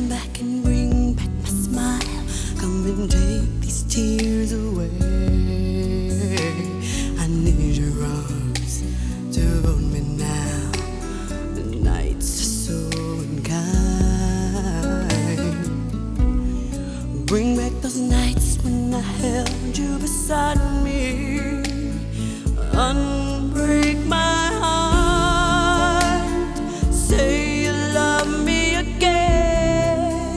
come back and bring back my smile. Come and take these tears away. I need your arms to hold me now. The nights are so unkind. Bring back those nights when I held you beside me. Unbreak my heart. Say you love me again.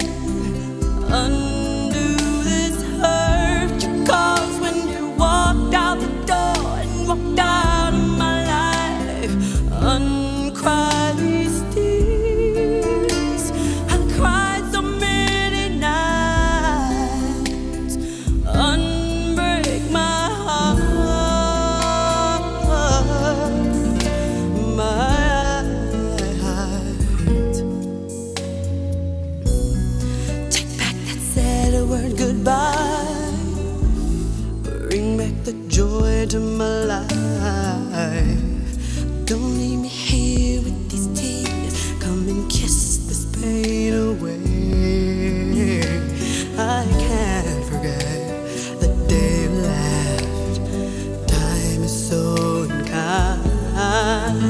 Undo this hurt you caused when you walked out the door and walked out of my life. Uncry these tears. I cried so many nights. Unbreak my heart. Word goodbye. Bring back the joy to my life. Don't leave me here with these tears. Come and kiss this pain away. I can't forget the day you left. Time is so unkind,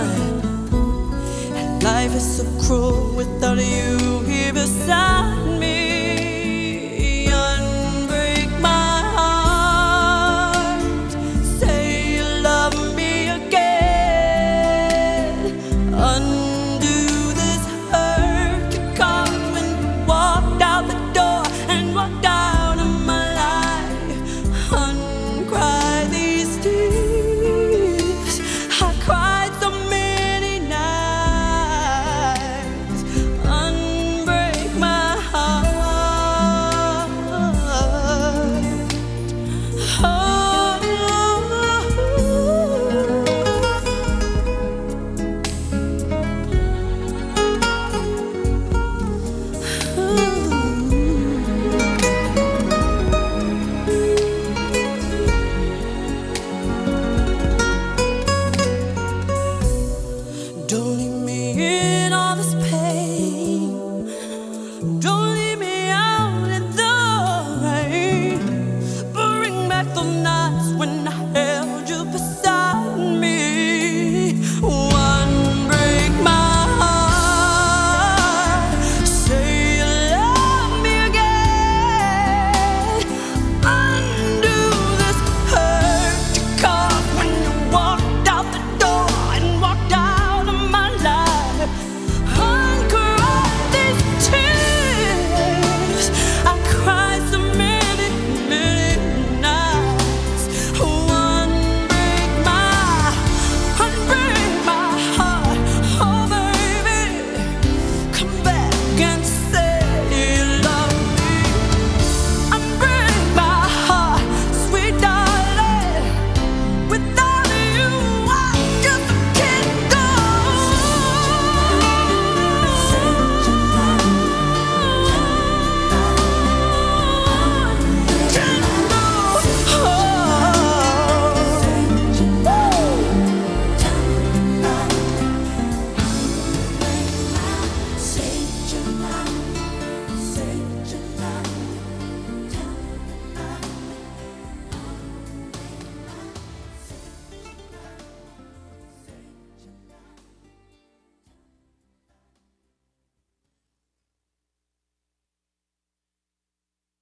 and life is so cruel without you here beside me. Don't leave me in all this pain. Don't